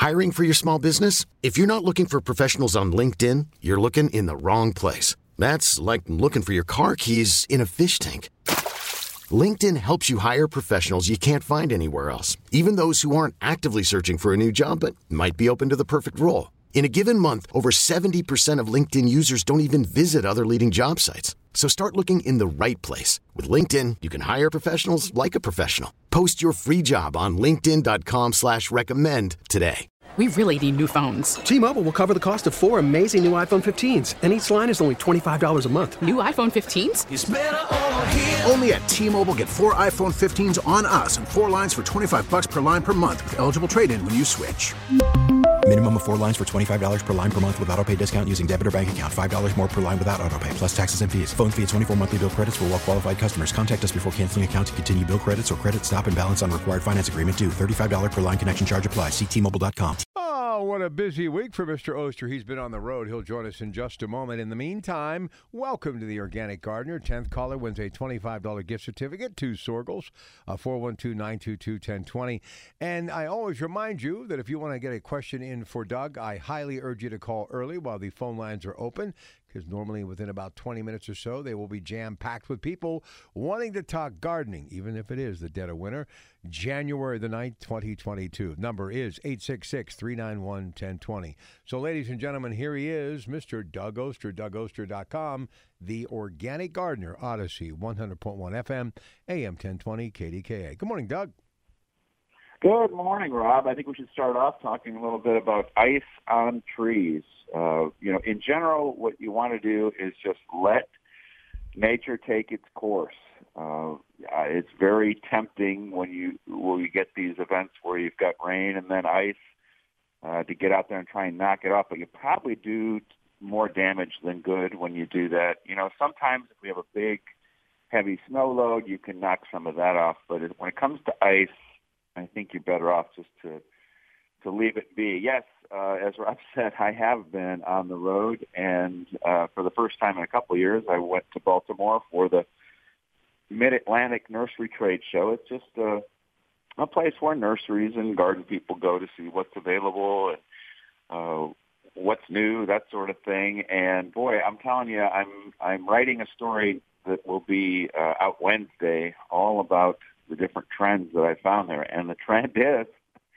Hiring for your small business? If you're not looking for professionals on LinkedIn, you're looking in the wrong place. That's like looking for your car keys in a fish tank. LinkedIn helps you hire professionals you can't find anywhere else, even those who aren't actively searching for a new job but might be open to the perfect role. In a given month, over 70% of LinkedIn users don't even visit other leading job sites. So start looking in the right place. With LinkedIn, you can hire professionals like a professional. Post your free job on linkedin.com/recommend today. We really need new phones. T-Mobile will cover the cost of 4 amazing new iPhone 15s, and each line is only $25 a month. New iPhone 15s? It's better over here. Only at T-Mobile, get 4 iPhone 15s on us and 4 lines for $25 per line per month with eligible trade-in when you switch. Minimum of 4 lines for $25 per line per month with autopay discount using debit or bank account. $5 more per line without autopay, plus taxes and fees. Phone fee at 24 monthly bill credits for well-qualified customers. Contact us before canceling account to continue bill credits or credit stop and balance on required finance agreement due. $35 per line connection charge applies. See T-Mobile.com. Oh, what a busy week for Mr. Oster. He's been on the road. He'll join us in just a moment. In the meantime, welcome to the Organic Gardener. 10th caller wins a $25 gift certificate to Sorgels, 412-922-1020. And I always remind you that if you want to get a question in for Doug, I highly urge you to call early while the phone lines are open, because normally within about 20 minutes or so, they will be jam-packed with people wanting to talk gardening, even if it is the dead of winter. January the 9th, 2022. Number is 866-391-1020. So, ladies and gentlemen, here he is, Mr. Doug Oster, DougOster.com, the Organic Gardener, Odyssey, 100.1 FM, AM 1020, KDKA. Good morning, Doug. Good morning, Rob. I think we should start off talking a little bit about ice on trees. In general, what you want to do is just let nature take its course. It's very tempting when you get these events where you've got rain and then ice to get out there and try and knock it off, but you probably do more damage than good when you do that. Sometimes if we have a big, heavy snow load, you can knock some of that off, but when it comes to ice, I think you're better off just to leave it be. Yes, as Rob said, I have been on the road, and for the first time in a couple of years, I went to Baltimore for the Mid-Atlantic Nursery Trade Show. It's just a place where nurseries and garden people go to see what's available and what's new, that sort of thing. And boy, I'm telling you, I'm writing a story that will be out Wednesday, all about the different trends that I found there. And the trend is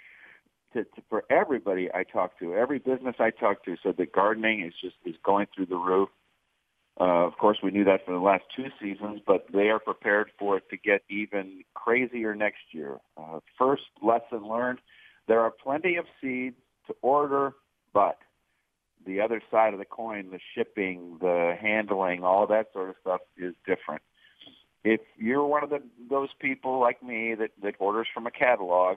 for everybody I talk to, every business I talk to, said that gardening is going through the roof. Of course, we knew that for the last 2 seasons, but they are prepared for it to get even crazier next year. First lesson learned, there are plenty of seeds to order, but the other side of the coin, the shipping, the handling, all that sort of stuff is different. If you're one of those people like me that orders from a catalog,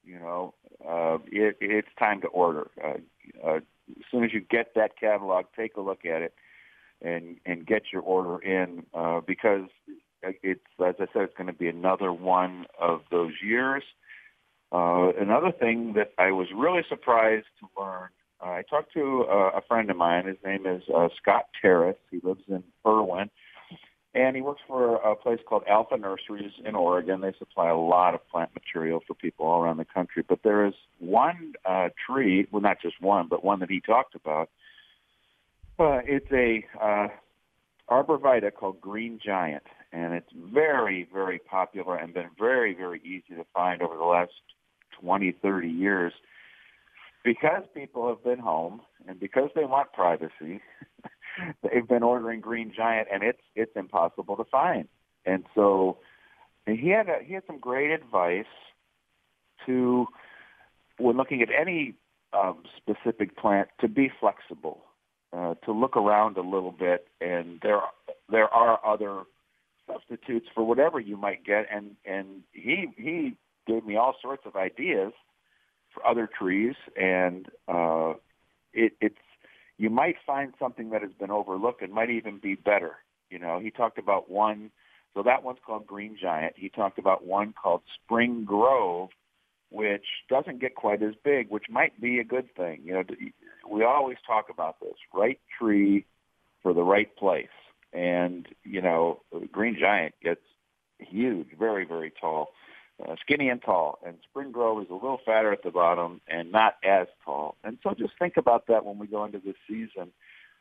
it's time to order. As soon as you get that catalog, take a look at it and get your order in because it's, as I said, it's going to be another one of those years. Another thing that I was really surprised to learn, I talked to a friend of mine. His name is Scott Terrace. He lives in Irwin. And he works for a place called Alpha Nurseries in Oregon. They supply a lot of plant material for people all around the country. But there is one tree, well, not just one, but one that he talked about. It's a arborvitae called Green Giant, and it's very, very popular and been very, very easy to find over the last 20, 30 years because people have been home and because they want privacy. They've been ordering Green Giant, and it's impossible to find. And so he had some great advice to, when looking at any specific plant, to be flexible, to look around a little bit, and there are other substitutes for whatever you might get. And he gave me all sorts of ideas for other trees, and it's. You might find something that has been overlooked and might even be better. He talked about one, so that one's called Green Giant. He talked about one called Spring Grove, which doesn't get quite as big, which might be a good thing. We always talk about this, right tree for the right place. And, Green Giant gets huge, very, very tall. skinny and tall, and Spring Grove is a little fatter at the bottom and not as tall. And so just think about that when we go into this season.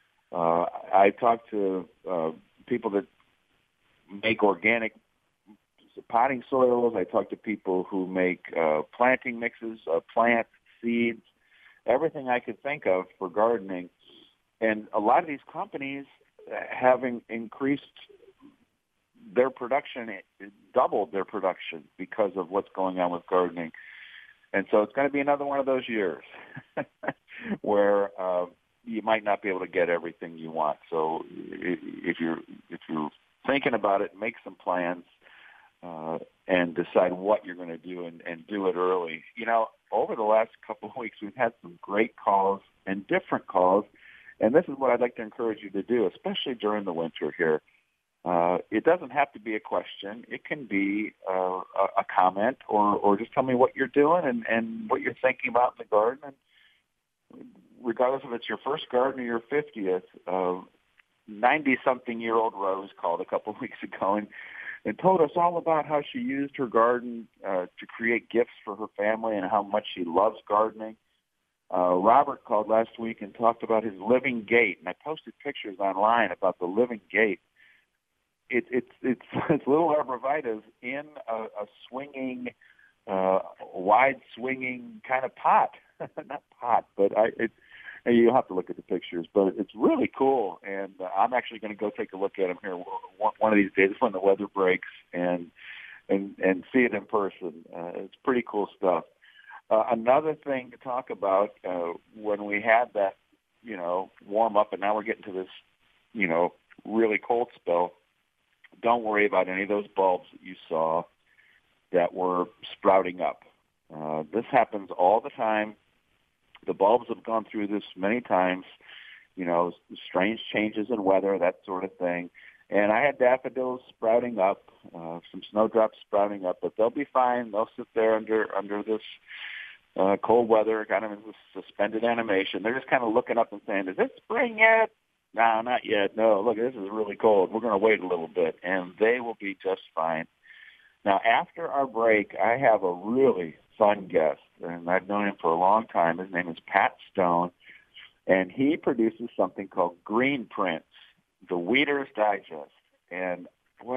I talked to people that make organic potting soils. I talk to people who make planting mixes, plant seeds, everything I could think of for gardening. And a lot of these companies having increased their production, doubled their production because of what's going on with gardening. And so it's going to be another one of those years where you might not be able to get everything you want. So if you're thinking about it, make some plans and decide what you're going to do and do it early. You know, over the last couple of weeks, we've had some great calls and different calls, and this is what I'd like to encourage you to do, especially during the winter here. It doesn't have to be a question. It can be a comment or just tell me what you're doing and what you're thinking about in the garden. And regardless if it's your first garden or your 50th, 90-something-year-old Rose called a couple of weeks ago and told us all about how she used her garden to create gifts for her family and how much she loves gardening. Robert called last week and talked about his living gate, and I posted pictures online about the living gate. It's little arborvitaes in a swinging, wide swinging kind of pot. Not pot, but you'll have to look at the pictures. But it's really cool, and I'm actually going to go take a look at them here one of these days when the weather breaks and see it in person. It's pretty cool stuff. Another thing to talk about when we had that, warm up, and now we're getting to this, really cold spell. Don't worry about any of those bulbs that you saw that were sprouting up. This happens all the time. The bulbs have gone through this many times, strange changes in weather, that sort of thing. And I had daffodils sprouting up, some snowdrops sprouting up, but they'll be fine. They'll sit there under this cold weather, kind of in this suspended animation. They're just kind of looking up and saying, is it spring yet? No, not yet. No, look, this is really cold. We're going to wait a little bit, and they will be just fine. Now, after our break, I have a really fun guest, and I've known him for a long time. His name is Pat Stone, and he produces something called Green Prints, the Weeder's Digest. And, boy,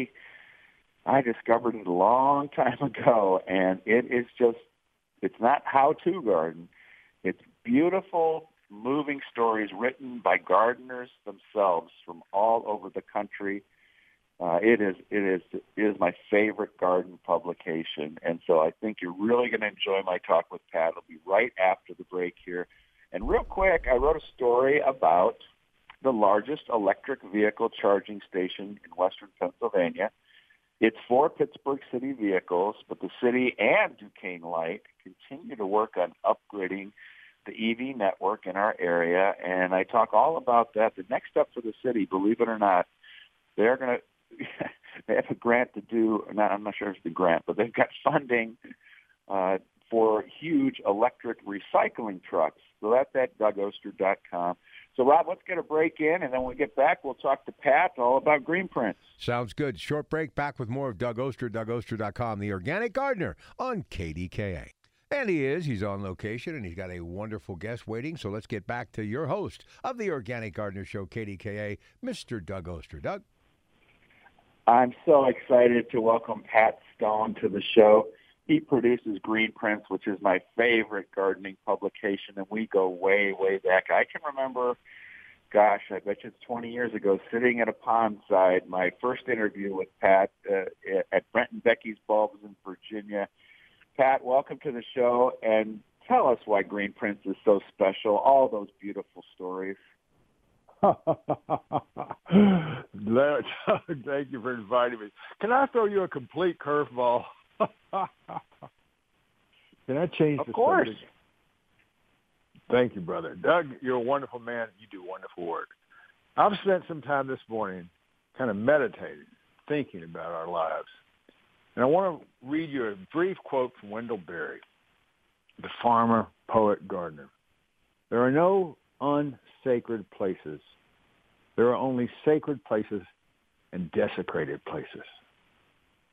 I discovered it a long time ago, and it is just, it's not how-to garden. It's beautiful, moving stories written by gardeners themselves from all over the country. It is my favorite garden publication, and so I think you're really going to enjoy my talk with Pat. It'll be right after the break here. And real quick, I wrote a story about the largest electric vehicle charging station in western Pennsylvania. It's for Pittsburgh City vehicles, but the city and Duquesne Light continue to work on upgrading the EV network in our area, and I talk all about that. The next step for the city, believe it or not, they're going to they have a grant to do. I'm not sure if it's the grant, but they've got funding for huge electric recycling trucks. So that's at DougOster.com. So, Rob, let's get a break in, and then when we get back, we'll talk to Pat all about Green Prints. Sounds good. Short break, back with more of Doug Oster, DougOster.com, the Organic Gardener on KDKA. And he's on location, and he's got a wonderful guest waiting. So let's get back to your host of the Organic Gardener Show, KDKA, Mr. Doug Oster. Doug? I'm so excited to welcome Pat Stone to the show. He produces Green Prints, which is my favorite gardening publication, and we go way, way back. I can remember, gosh, I bet you it's 20 years ago, sitting at a pond side, my first interview with Pat at Brent and Becky's Bulbs in Virginia. Pat, welcome to the show, and tell us why Green Prints is so special, all those beautiful stories. Larry, thank you for inviting me. Can I throw you a complete curveball? Can I change the subject? Of course. Thank you, brother. Doug, you're a wonderful man. You do wonderful work. I've spent some time this morning kind of meditating, thinking about our lives. And I want to read you a brief quote from Wendell Berry, the farmer, poet, gardener. There are no unsacred places. There are only sacred places and desecrated places.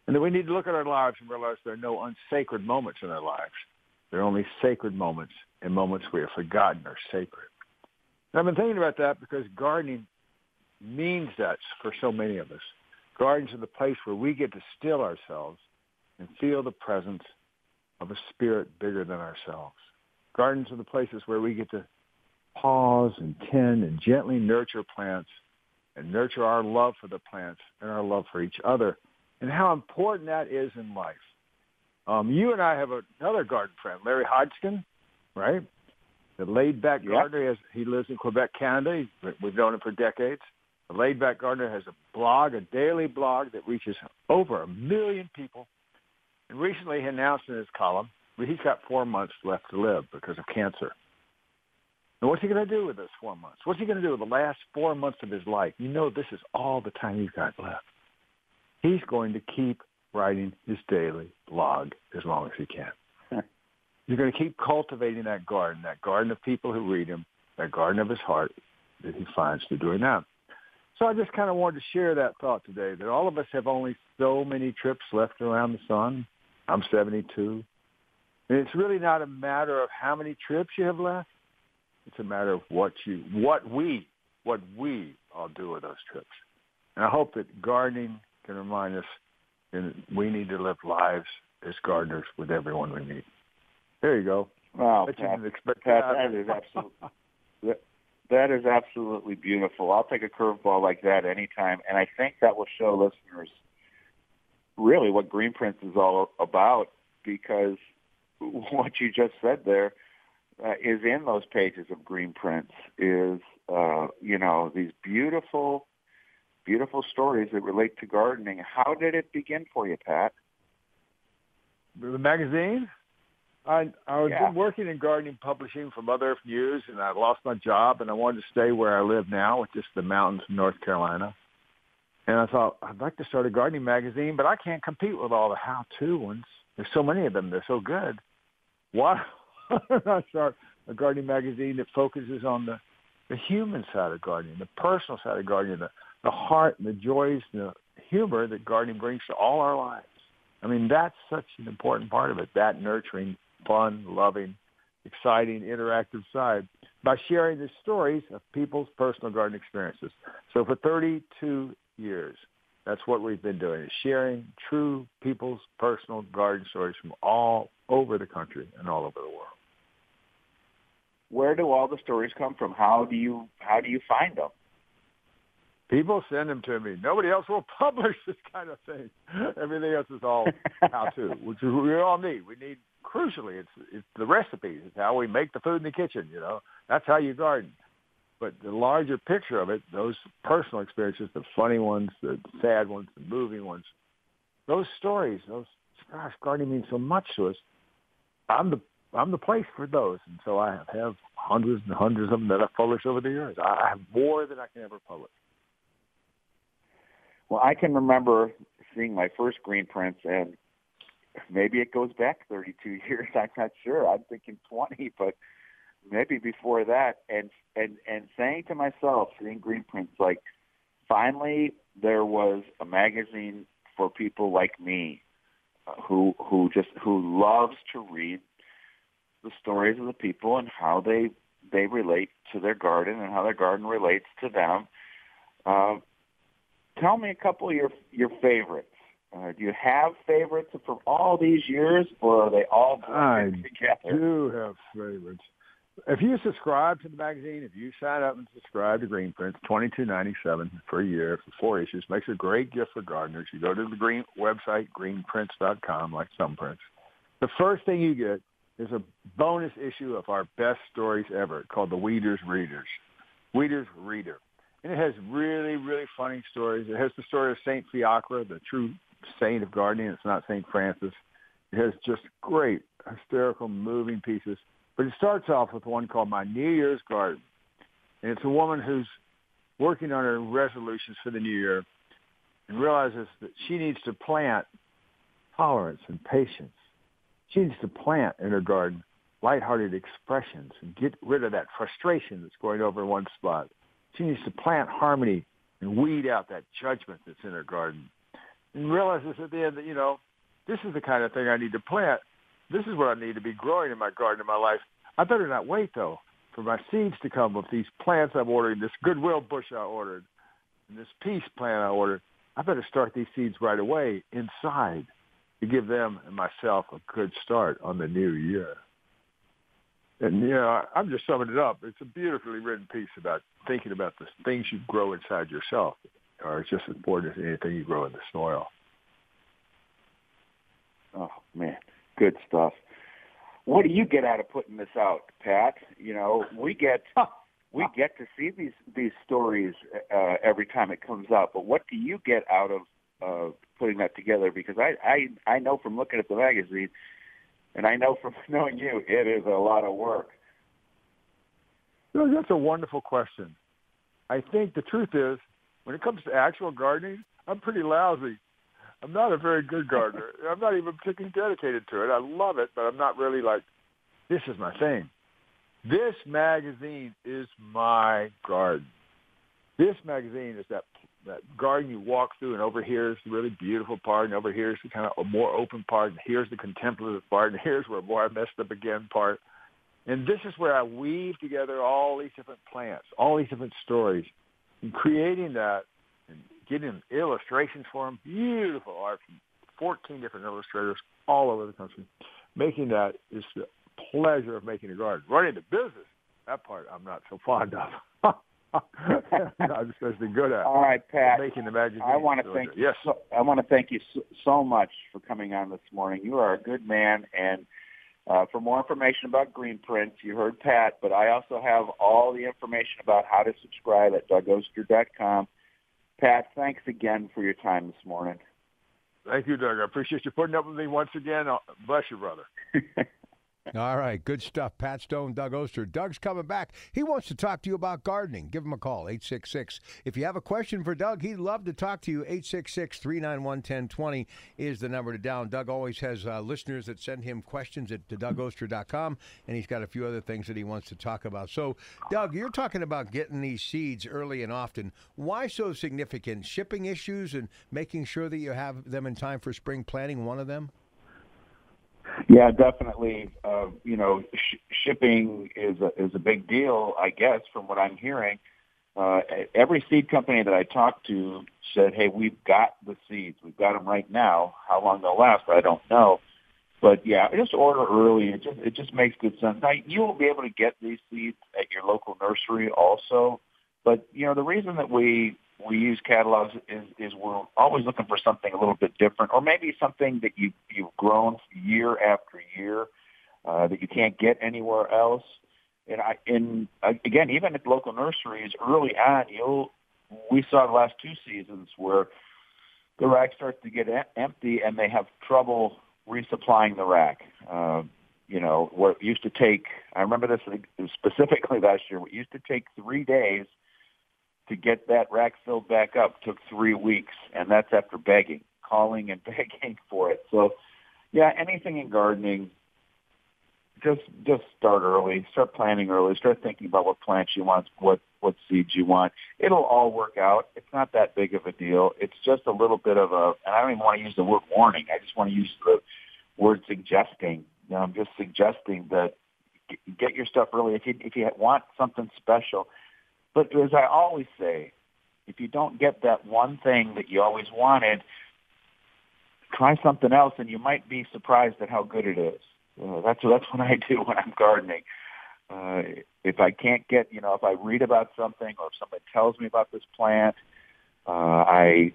And then we need to look at our lives and realize there are no unsacred moments in our lives. There are only sacred moments, and moments we have forgotten are sacred. And I've been thinking about that because gardening means that for so many of us. Gardens are the place where we get to still ourselves and feel the presence of a spirit bigger than ourselves. Gardens are the places where we get to pause and tend and gently nurture plants and nurture our love for the plants and our love for each other, and how important that is in life. You and I have another garden friend, Larry Hodgkin, right? The laid-back gardener. He lives in Quebec, Canada. We've known him for decades. The laid-back gardener has a blog, a daily blog that reaches over 1 million people. And recently he announced in his column that he's got 4 months left to live because of cancer. And what's he going to do with those 4 months? What's he going to do with the last 4 months of his life? You know, this is all the time he's got left. He's going to keep writing his daily blog as long as he can. He's going to keep cultivating that garden of people who read him, that garden of his heart that he finds through doing that. So I just kind of wanted to share that thought today, that all of us have only so many trips left around the sun. I'm 72. And it's really not a matter of how many trips you have left. It's a matter of what we all do with those trips. And I hope that gardening can remind us that we need to live lives as gardeners with everyone we meet. There you go. Wow, Pat, that is absolutely beautiful. I'll take a curveball like that anytime, and I think that will show listeners really what Green Prince is all about, because what you just said there is in those pages of Green Prince is, these beautiful, beautiful stories that relate to gardening. How did it begin for you, Pat? The magazine? I was working in gardening publishing for Mother Earth News, and I lost my job, and I wanted to stay where I live now, which is the mountains of North Carolina. And I thought, I'd like to start a gardening magazine, but I can't compete with all the how-to ones. There's so many of them. They're so good. Why don't I start a gardening magazine that focuses on the human side of gardening, the personal side of gardening, the heart and the joys and the humor that gardening brings to all our lives? I mean, that's such an important part of it, that nurturing, fun, loving, exciting, interactive side, by sharing the stories of people's personal garden experiences. So for 32 years, that's what we've been doing, is sharing true people's personal garden stories from all over the country and all over the world. Where do all the stories come from? How do you find them? People send them to me. Nobody else will publish this kind of thing. Everything else is all how-to, which we all need. We need, crucially, it's the recipes. It's how we make the food in the kitchen, That's how you garden. But the larger picture of it, those personal experiences, the funny ones, the sad ones, the moving ones, those stories, gardening means so much to us. I'm the place for those. And so I have hundreds and hundreds of them that I've published over the years. I have more than I can ever publish. Well, I can remember seeing my first Green Prince, and maybe it goes back 32 years. I'm not sure. I'm thinking 20, but maybe before that. And saying to myself, seeing Green Prince, like, finally there was a magazine for people like me, who loves to read the stories of the people and how they relate to their garden and how their garden relates to them. Tell me a couple of your favorites. Do you have favorites from all these years, or are they all blended together? I do have favorites. If you subscribe to the magazine, if you sign up and subscribe to Green Prince, $22.97 per year for 4 issues, makes a great gift for gardeners. You go to the Green website, greenprince.com, like some prints. The first thing you get is a bonus issue of our best stories ever called the Weeder's Reader. And it has really, really funny stories. It has the story of St. Fiacre, the true saint of gardening. It's not St. Francis. It has just great, hysterical, moving pieces. But it starts off with one called My New Year's Garden. And it's a woman who's working on her resolutions for the new year and realizes that she needs to plant tolerance and patience. She needs to plant in her garden lighthearted expressions and get rid of that frustration that's going over in one spot. She needs to plant harmony and weed out that judgment that's in her garden. and realize this at the end that, this is the kind of thing I need to plant. This is what I need to be growing in my garden in my life. I better not wait, though, for my seeds to come with these plants I'm ordering, this goodwill bush I ordered, and this peace plant I ordered. I better start these seeds right away inside to give them and myself a good start on the new year. And, I'm just summing it up. It's a beautifully written piece about thinking about the things you grow inside yourself are just as important as anything you grow in the soil. Oh, man, good stuff. What do you get out of putting this out, Pat? We get to see these stories every time it comes out, but what do you get out of putting that together? Because I know from looking at the magazine, and I know from knowing you, it is a lot of work. That's a wonderful question. I think the truth is, when it comes to actual gardening, I'm pretty lousy. I'm not a very good gardener. I'm not even particularly dedicated to it. I love it, but I'm not really like, this is my thing. This magazine is my garden. This magazine is that garden you walk through, and over here is the really beautiful part, and over here is the kind of a more open part, and here's the contemplative part, and here's where, boy, I messed up again part. And this is where I weave together all these different plants, all these different stories, and creating that and getting illustrations for them, beautiful art from 14 different illustrators all over the country. Making that is the pleasure of making a garden. Running the business, that part I'm not so fond of. I'm especially good at. All right, Pat. Making the magazine. I want to thank you so much for coming on this morning. You are a good man, and for more information about Greenprint, you heard Pat, but I also have all the information about how to subscribe at DougOster.com. Pat, thanks again for your time this morning. Thank you, Doug. I appreciate you putting up with me once again. Bless you, brother. All right, good stuff. Pat Stone, Doug Oster. Doug's coming back. He wants to talk to you about gardening. Give him a call, 866. If you have a question for Doug, he'd love to talk to you. 866-391-1020 is the number to dial. Doug always has listeners that send him questions at DougOster.com, and he's got a few other things that he wants to talk about. So, Doug, you're talking about getting these seeds early and often. Why so significant? Shipping issues and making sure that you have them in time for spring planting, one of them? Yeah, definitely. Shipping is a big deal, I guess, from what I'm hearing. Every seed company that I talked to said, hey, we've got the seeds. We've got them right now. How long they'll last, I don't know. But, yeah, just order early. It just makes good sense. Now, you will be able to get these seeds at your local nursery also. But, the reason that we use catalogs is we're always looking for something a little bit different, or maybe something that you've grown year after year that you can't get anywhere else. And again, even at local nurseries, early on, we saw the last two seasons where the rack starts to get empty and they have trouble resupplying the rack. Where it used to take, I remember this specifically last year, it used to take 3 days to get that rack filled back up. Took 3 weeks, and that's after calling and begging for it. So, yeah, anything in gardening, just start early, start planning early, start thinking about what plants you want, what seeds you want. It'll all work out. It's not that big of a deal. It's just a little bit of and I don't even want to use the word warning. I just want to use the word suggesting. I'm just suggesting that get your stuff early if you want something special. But as I always say, if you don't get that one thing that you always wanted, try something else, and you might be surprised at how good it is. That's what I do when I'm gardening. If I can't get, if I read about something or if somebody tells me about this plant, I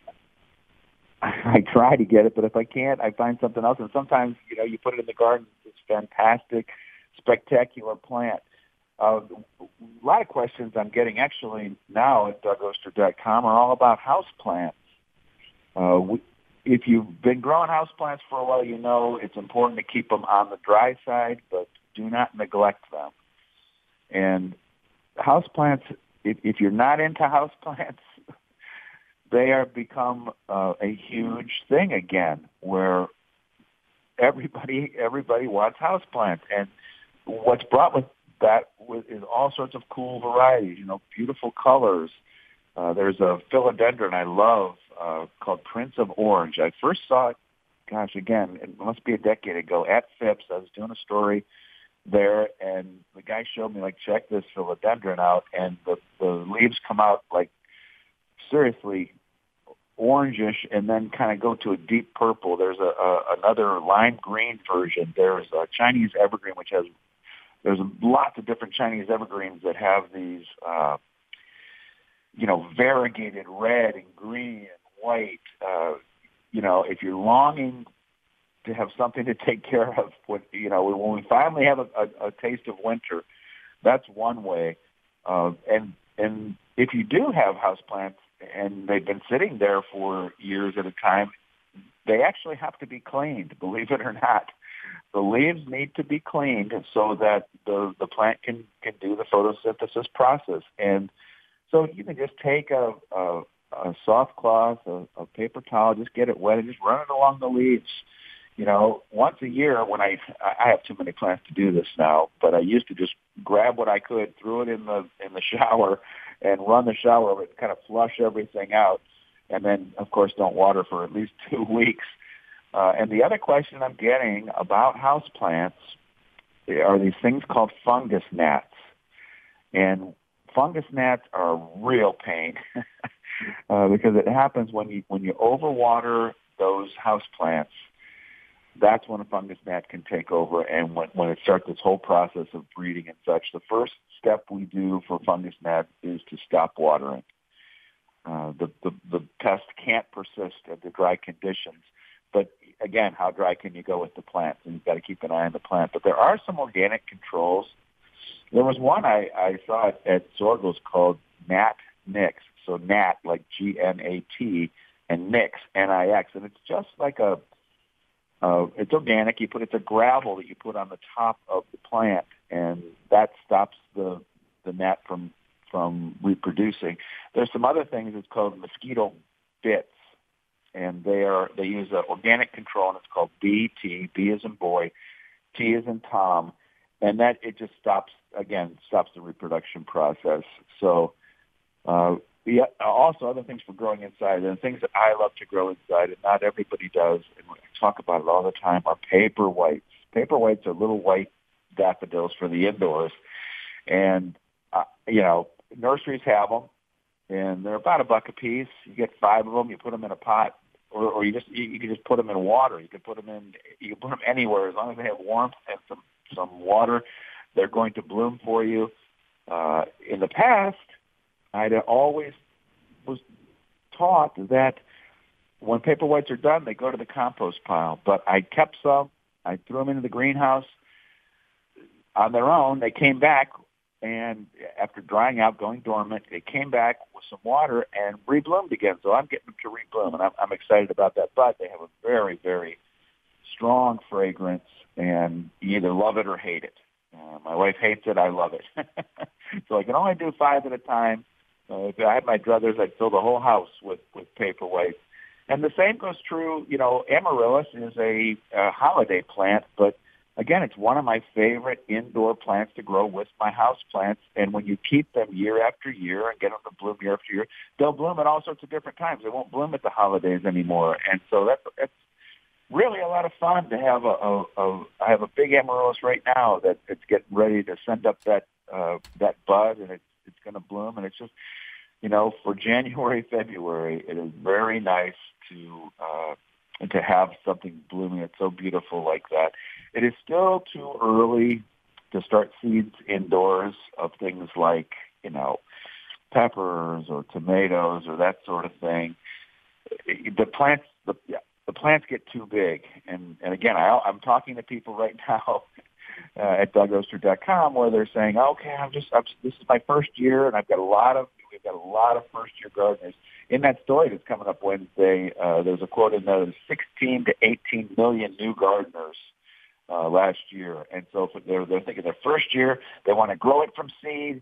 try to get it. But if I can't, I find something else. And sometimes, you put it in the garden, it's fantastic, spectacular plant. A lot of questions I'm getting actually now at DougOster.com are all about houseplants. If you've been growing houseplants for a while, it's important to keep them on the dry side, but do not neglect them. And houseplants, if you're not into houseplants, they are become a huge thing again, where everybody wants houseplants. And what's brought with that is all sorts of cool varieties, beautiful colors. There's a philodendron I love called Prince of Orange. I first saw it, gosh, again, it must be a decade ago at Phipps. I was doing a story there, and the guy showed me, like, check this philodendron out, and the leaves come out, like, seriously orangish, and then kind of go to a deep purple. There's another lime green version. There's a Chinese evergreen, which has, there's lots of different Chinese evergreens that have these, variegated red and green and white. If you're longing to have something to take care of, when we finally have a taste of winter, that's one way. And if you do have houseplants and they've been sitting there for years at a time, they actually have to be cleaned, believe it or not. The leaves need to be cleaned so that the plant can do the photosynthesis process. And so you can just take a soft cloth, a paper towel, just get it wet and just run it along the leaves. Once a year, when I have too many plants to do this now, but I used to just grab what I could, throw it in the shower, and run the shower and kind of flush everything out. And then, of course, don't water for at least 2 weeks. And the other question I'm getting about houseplants are these things called fungus gnats. And fungus gnats are a real pain because it happens when you overwater those houseplants. That's when a fungus gnat can take over, and when it starts this whole process of breeding and such. The first step we do for fungus gnat is to stop watering. The pest can't persist at the dry conditions. But again, how dry can you go with the plants? And you've got to keep an eye on the plant. But there are some organic controls. There was one I saw at Zorgel's called Gnat Nix. So Gnat, like G-N-A-T, and Nix, N-I-X. And it's just like it's organic. It's a gravel that you put on the top of the plant, and that stops the gnat from reproducing. There's some other things. It's called mosquito bits, and they use an organic control, and it's called BT. B as in boy, T as in Tom, and that it just stops the reproduction process. So. Also, other things for growing inside, and things that I love to grow inside, and not everybody does, and we talk about it all the time, are paper whites. Paper whites are little white daffodils for the indoors. And, nurseries have them, and they're about $1 a piece. You get 5 of them, you put them in a pot, or you can just put them in water. You can put them anywhere. As long as they have warmth and some water, they're going to bloom for you. In the past, I'd always was taught that when paper whites are done, they go to the compost pile. But I kept some. I threw them into the greenhouse on their own. They came back, and after drying out, going dormant, they came back with some water and rebloomed again. So I'm getting them to rebloom, and I'm excited about that. But they have a very, very strong fragrance, and you either love it or hate it. My wife hates it. I love it. So I can only do 5 at a time. If I had my druthers, I'd fill the whole house with paper white. And the same goes true, amaryllis is a holiday plant, but again, it's one of my favorite indoor plants to grow with my house plants. And when you keep them year after year and get them to bloom year after year, they'll bloom at all sorts of different times. They won't bloom at the holidays anymore. And so that's really a lot of fun to have I have a big amaryllis right now that it's getting ready to send up that bud, and it's going to bloom, and it's just, for January, February, it is very nice to have something blooming. It's so beautiful like that. It is still too early to start seeds indoors of things like, peppers or tomatoes or that sort of thing. The plants get too big, and again, I'm talking to people right now at DougOster.com where they're saying, okay, this is my first year, and we've got a lot of first-year gardeners. In that story that's coming up Wednesday, there's a quote in there: 16 to 18 million new gardeners last year, and so they're thinking their first year, they want to grow it from seed,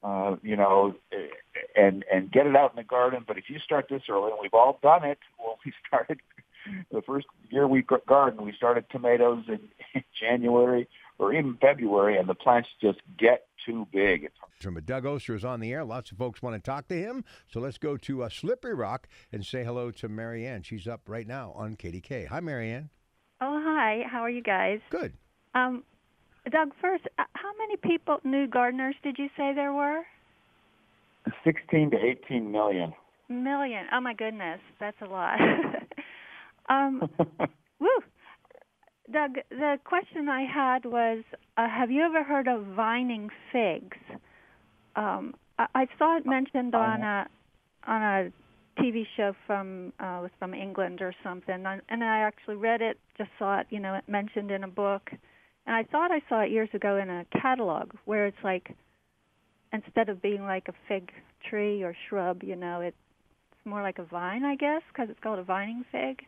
and get it out in the garden. But if you start this early, and we've all done it, well, we started the first year we gardened, we started tomatoes in January or even February, and the plants just get too big. But Doug Oster is on the air. Lots of folks want to talk to him. So let's go to Slippery Rock and say hello to Marianne. She's up right now on KDK. Hi, Marianne. Oh, hi. How are you guys? Good. Doug, first, how many new gardeners did you say there were? 16 to 18 million. Million. Oh, my goodness. That's a lot. Woo. Doug, the question I had was, have you ever heard of vining figs? I saw it mentioned on a TV show from England or something, and I actually read it, just saw it, it mentioned in a book, and I thought I saw it years ago in a catalog where it's like, instead of being like a fig tree or shrub, it's more like a vine, I guess, because it's called a vining fig.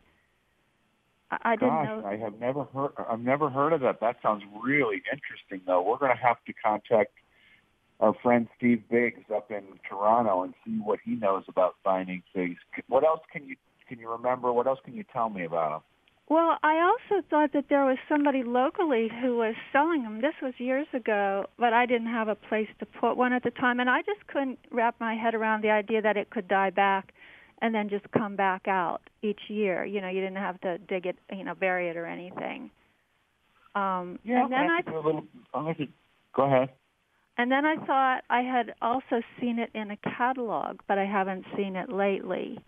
I didn't know. I have never heard of that. That sounds really interesting, though. We're going to have to contact our friend Steve Biggs up in Toronto and see what he knows about vining figs. What else can you remember? What else can you tell me about them? Well, I also thought that there was somebody locally who was selling them. This was years ago, but I didn't have a place to put one at the time, and I just couldn't wrap my head around the idea that it could die back and then just come back out each year. You didn't have to dig it, bury it or anything. And then go ahead. And then I thought I had also seen it in a catalog, but I haven't seen it lately.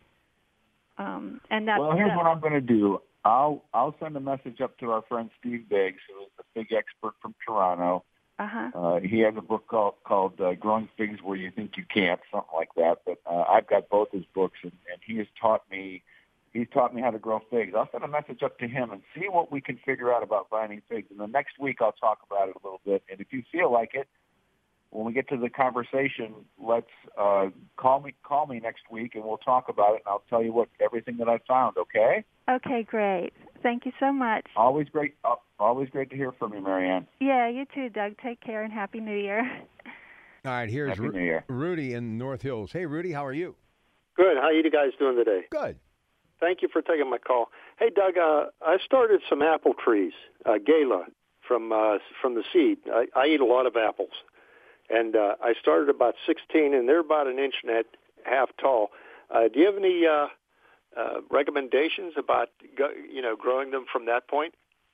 Well, here's what I'm going to do. I'll send a message up to our friend Steve Biggs, who is the fig expert from Toronto. Uh-huh. He has a book called Growing Figs Where You Think You Can't, something like that. But I've got both his books, and he has taught me. He's taught me how to grow figs. I'll send a message up to him and see what we can figure out about vining figs. And the next week I'll talk about it a little bit. And if you feel like it, when we get to the conversation, let's call me next week, and we'll talk about it. And I'll tell you everything that I found. Okay? Okay, great. Thank you so much. Always great to hear from you, Marianne. Yeah, you too, Doug. Take care and Happy New Year. All right, here's Happy New Year. Rudy in North Hills. Hey, Rudy, how are you? Good. How are you guys doing today? Good. Thank you for taking my call. Hey, Doug, I started some apple trees, Gala, from the seed. I eat a lot of apples. And I started about 16, and they're about an inch and a half tall. Do you have any recommendations about growing them from that point?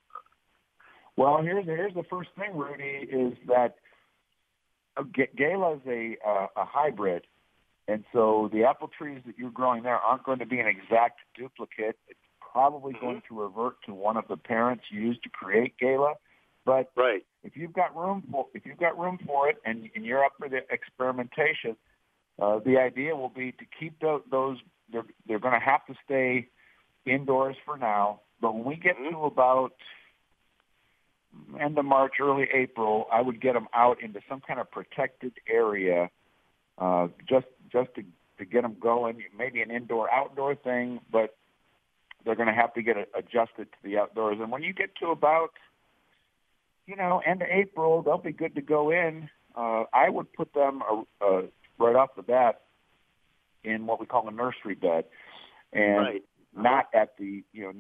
Well, here's the first thing, Rudy, is that Gala is a hybrid, and so the apple trees that you're growing there aren't going to be an exact duplicate. It's probably going to revert to one of the parents used to create Gala. But right. If you've got room for it, and you're up for the experimentation, the idea will be to keep those. They're going to have to stay indoors for now. But when we get to about end of March, early April, I would get them out into some kind of protected area, just to get them going. Maybe an indoor-outdoor thing, but they're going to have to get adjusted to the outdoors. And when you get to about end of April, they'll be good to go in. I would put them right off the bat in what we call a nursery bed, and not at the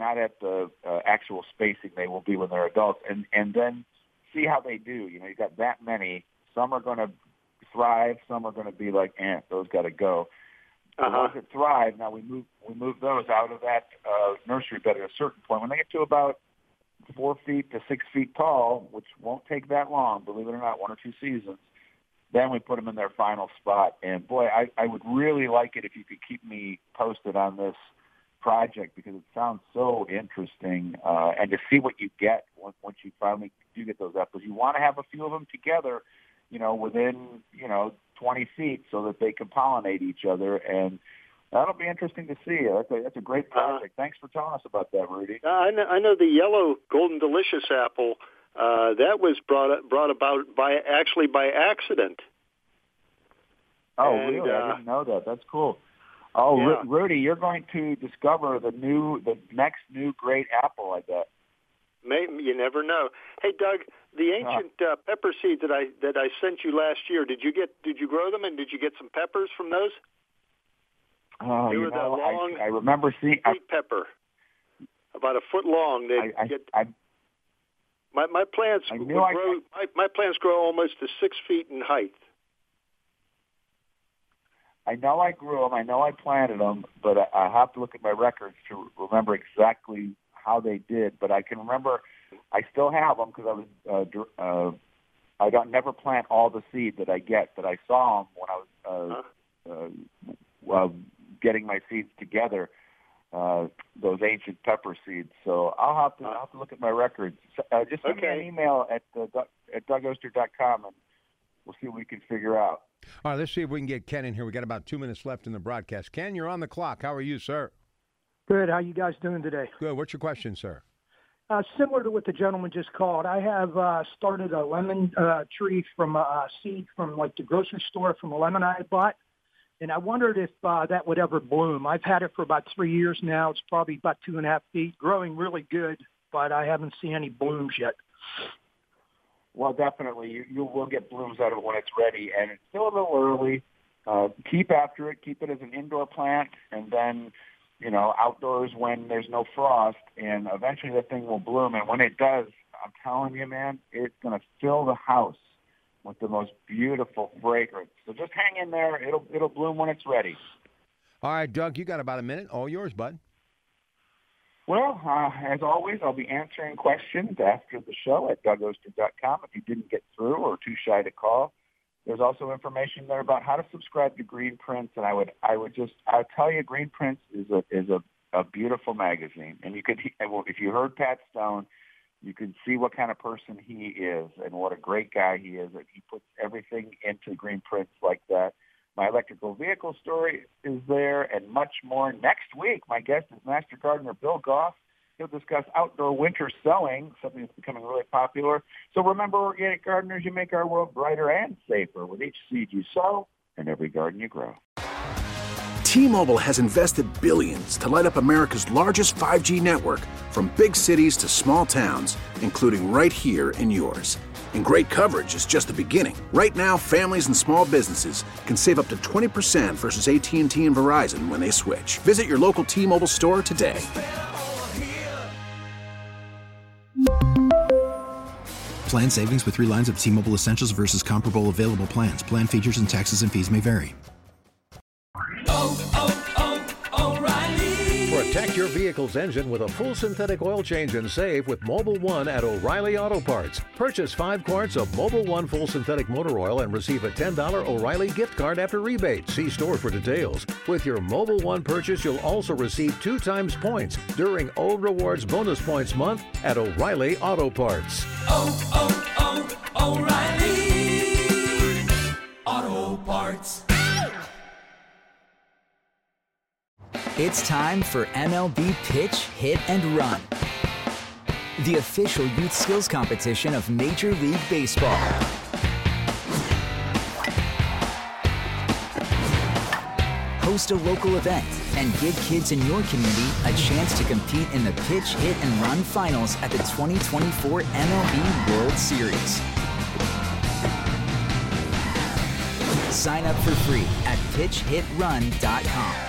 actual spacing they will be when they're adults, and then see how they do. You've got that many. Some are going to thrive. Some are going to be like, those got to go. The ones that thrive, now we move those out of that nursery bed at a certain point. When they get to about 4 feet to 6 feet tall, which won't take that long, believe it or not, 1 or 2 seasons, then we put them in their final spot. And boy, I would really like it if you could keep me posted on this project, because it sounds so interesting, and to see what you get once you finally do get those apples. You want to have a few of them together, within 20 feet, so that they can pollinate each other, and that'll be interesting to see. That's a great project. Thanks for telling us about that, Rudy. I know the yellow Golden Delicious apple, that was brought about by accident. Oh, really? I didn't know that. That's cool. Oh, yeah. Rudy, you're going to discover the next new great apple, I bet. Maybe, you never know. Hey, Doug, the ancient pepper seeds that I sent you last year, did you grow them, and did you get some peppers from those? Oh, I remember seeing sweet pepper, about a foot long. My plants my plants grow almost to 6 feet in height. I know I grew them. I know I planted them, but I have to look at my records to remember exactly how they did. But I can remember I still have them because I don't never plant all the seed that I get. But I saw them when I was getting my seeds together. Those ancient pepper seeds. So I'll have to look at my records. Just send me an email at DougOster.com, and we'll see what we can figure out. All right, let's see if we can get Ken in here. We got about 2 minutes left in the broadcast. Ken, you're on the clock. How are you, sir? Good. How you guys doing today? Good. What's your question, sir? Similar to what the gentleman just called, I have started a lemon tree from a seed from like the grocery store from a lemon I bought. And I wondered if that would ever bloom. I've had it for about 3 years now. It's probably about 2.5 feet, growing really good, but I haven't seen any blooms yet. Well, definitely. You will get blooms out of it when it's ready, and it's still a little early. Keep after it. Keep it as an indoor plant, and then, outdoors when there's no frost, and eventually the thing will bloom. And when it does, I'm telling you, man, it's going to fill the house with the most beautiful fragrance. So just hang in there. It'll bloom when it's ready. All right, Doug, you got about a minute. All yours, bud. Well, as always, I'll be answering questions after the show at DougOster.com if you didn't get through or too shy to call. There's also information there about how to subscribe to Green Prints, and I'll tell you, Green Prints is a beautiful magazine. And if you heard Pat Stone, you can see what kind of person he is and what a great guy he is. And he puts everything into Green Prints like that. My electrical vehicle story is there and much more. Next week, my guest is Master Gardener Bill Goff. He'll discuss outdoor winter sowing, something that's becoming really popular. So remember, organic gardeners, you make our world brighter and safer with each seed you sow and every garden you grow. T-Mobile has invested billions to light up America's largest 5G network, from big cities to small towns, including right here in yours. And great coverage is just the beginning. Right now, families and small businesses can save up to 20% versus AT&T and Verizon when they switch. Visit your local T-Mobile store today. Plan savings with 3 lines of T-Mobile Essentials versus comparable available plans. Plan features and taxes and fees may vary. Protect your vehicle's engine with a full synthetic oil change and save with Mobil 1 at O'Reilly Auto Parts. Purchase 5 quarts of Mobil 1 full synthetic motor oil and receive a $10 O'Reilly gift card after rebate. See store for details. With your Mobil 1 purchase, you'll also receive 2 times points during O Rewards Bonus Points Month at O'Reilly Auto Parts. O'Reilly Auto Parts. It's time for MLB Pitch, Hit, and Run, the official youth skills competition of Major League Baseball. Host a local event and give kids in your community a chance to compete in the Pitch, Hit, and Run finals at the 2024 MLB World Series. Sign up for free at pitchhitrun.com.